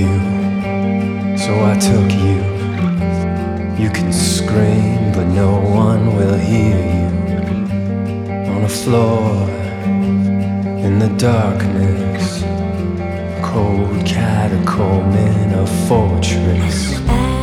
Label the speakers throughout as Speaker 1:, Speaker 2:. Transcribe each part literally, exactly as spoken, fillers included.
Speaker 1: you, so I took you. You can scream, but no one will hear you. On a floor, in the darkness, cold catacomb in a fortress.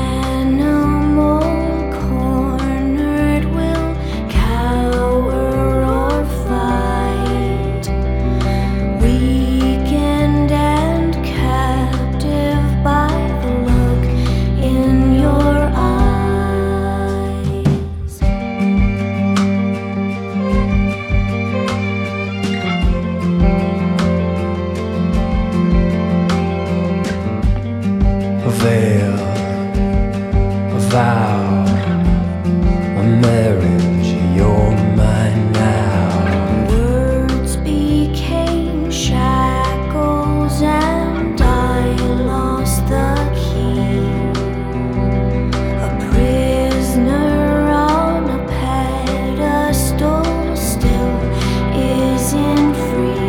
Speaker 1: A veil, a vow, a marriage, you're mine now.
Speaker 2: Words became shackles and I lost the key. A prisoner on a pedestal still isn't free.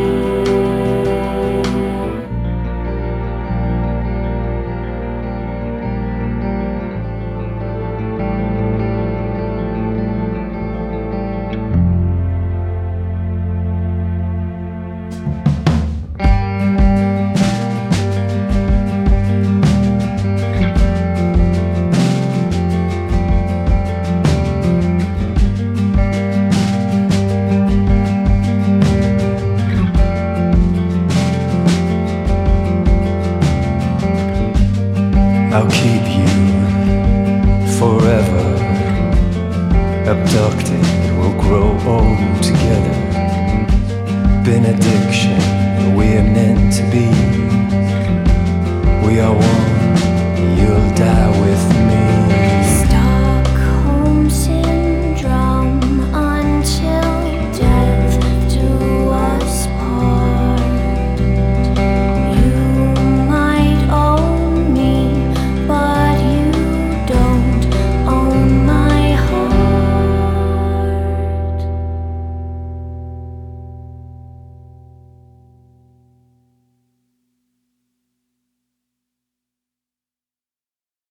Speaker 1: I'll keep you forever. Abducted, we'll grow old together. Benediction, we're meant to be. We are one, you'll die.